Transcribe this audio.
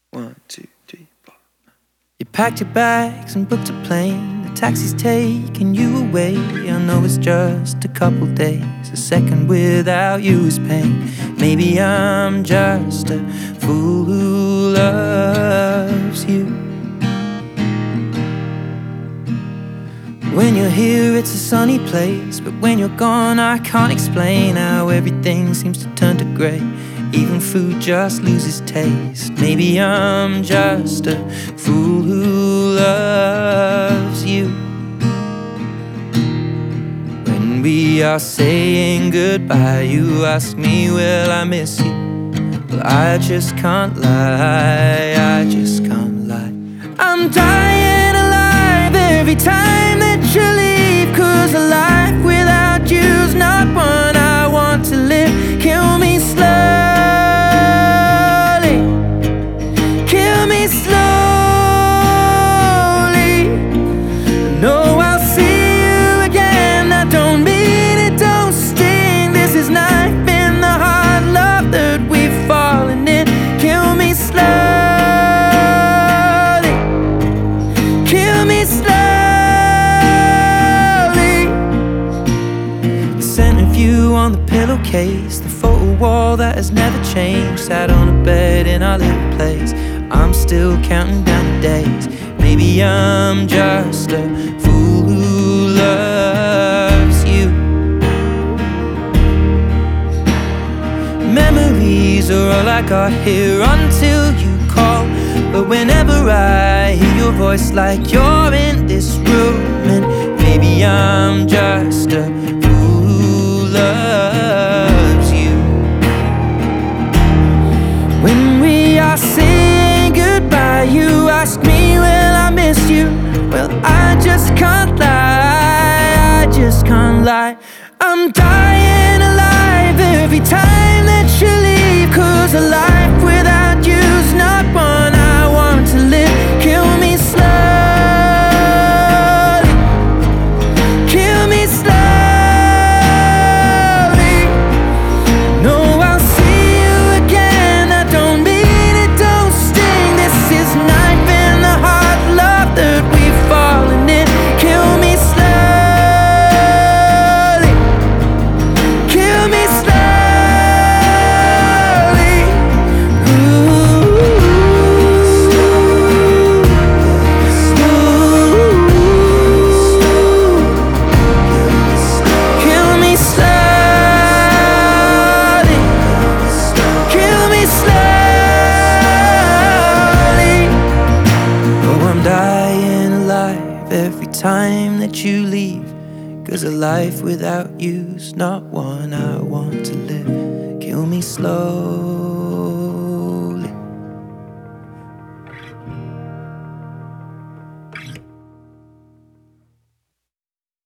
1, 2, 3, 4. You packed your bags and booked a plane. The taxi's taking you away. I know it's just a couple days. A second without you is pain. Maybe I'm just a fool who loves you. When you're here it's a sunny place, but when you're gone I can't explain how everything seems to turn to grey. Even food just loses taste. Maybe I'm just a fool who loves you. When we are saying goodbye, you ask me, will I miss you? Well, I just can't lie, I just can't lie. I'm dying alive every time that you leave, 'cause a life without you's not one I want to live. Kill me slowly, kill me slowly. No, I'll see you again, I don't mean it, don't sting. This is knife in the heart, love that we've fallen in. Kill me slowly, kill me slowly. The scent of you on the pillowcase, the photo wall that has never changed. Sat on a bed in our little place, I'm still counting down the days. Maybe I'm just a fool who loves you. Memories are all I got here until you call. But whenever I hear your voice like you're in this room, and maybe I'm just a fool who loves you. When we are saying goodbye, you ask me, will I miss you? Well, I just can't lie, I just can't lie. I'm dying alive every time that you leave, 'cause a life without you's not one I want to live. Kill me slowly, kill me slowly. No, I'll see you again, I don't mean it, don't sting. This is knife in the heart, love that we've fallen in. Kill me slowly, kill me slowly. Ooh. Kill me slowly, kill me slowly. Oh, I'm dying alive every time that you leave, 'cause a life without you's not one I want to live. Kill me slow.